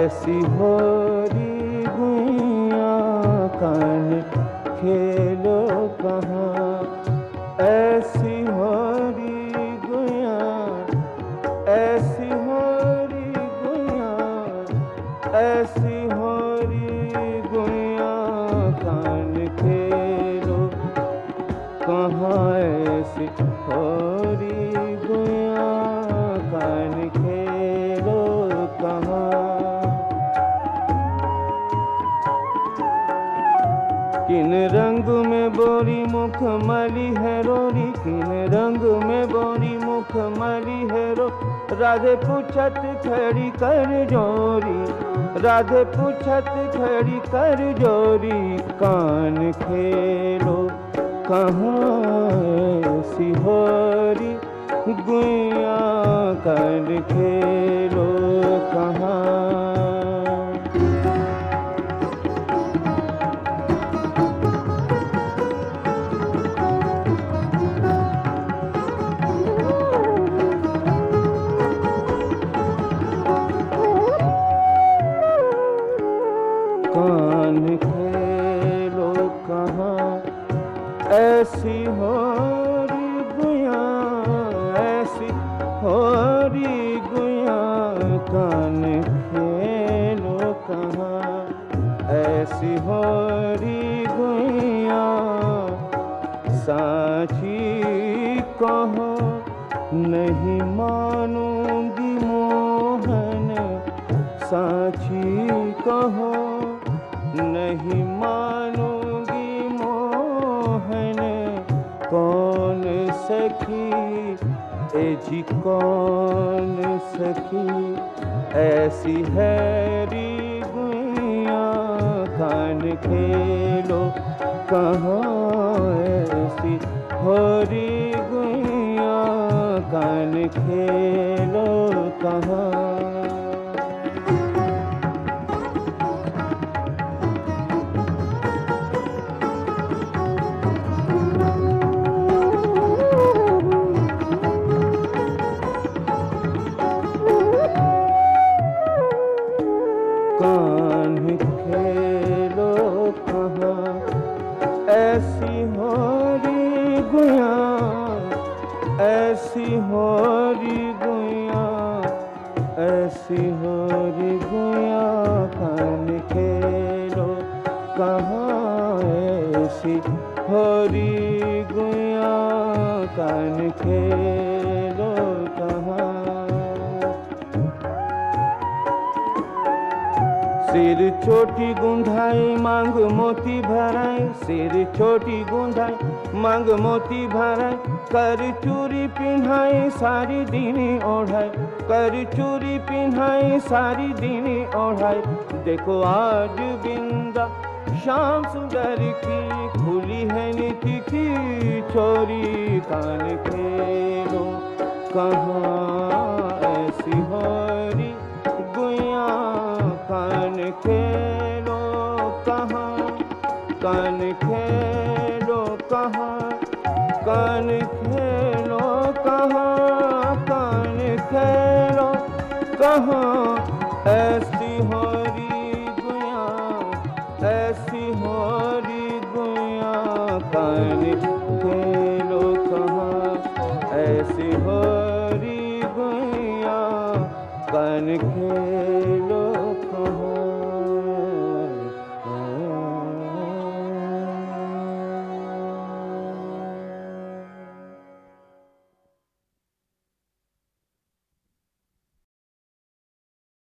ऐसी होरी गुइया कान खेलो कहाँ, ऐसी होरी गुइया, ऐसी होरी गुइया, ऐसी होरी गुइया कान खेलो कहाँ, ऐसी होरी गुइया कान खेलो कहाँ। किन रंग में बोरी मुख मली है रोरी, किन रंग में बोरी मुख मली है रो, राधे पूछत खड़ी कर जोरी, राधे पूछत खड़ी कर जोरी, कान खेलो कहाँ, ऐसी होरी गुइया कान खेलो कहाँ। कान खेलो कहाँ, ऐसी होरी गुइया, ऐसी होरी गुइया कान खेलो कहाँ, ऐसी होरी गुइया साची कहो नहीं मानूंगी मोहन, साची कहो नहीं मानूंगी मोहन, कौन सखी ए जी कौन सखी, ऐसी हैरी गुइया कान खेलो कहाँ, ऐसी होरी गुइया कान खेलो कहाँ। कान खेलो कहाँ, ऐसी होरी गुइया, ऐसी होरी गुइया, ऐसी होरी गुइया कान खेलो कहाँ, ऐसी होरी गुइया कान खेलो कहाँ। सिर छोटी गुंधाई मांग मोती भराई, सिर छोटी गुंधाई मांग मोती भराई, कर चूरी पिन्हाई सारी दीनी ओढ़ाई, कर चूरी पिन्हाई सारी दीनी ओढ़ाई, देखो आज बिंदा शाम सुंदर की खुली है नीति की छोरी, कान खेलो कहाँ, ऐसी होरी गुइया कान खेलो कहाँ, कान खेलो कहाँ, कान खेलो कहाँ, कान खेलो कहाँ, ऐसी होरी गुइया, ऐसी होरी गुइया कान खेलो कहाँ, ऐसी होरी गुइया कान खेलो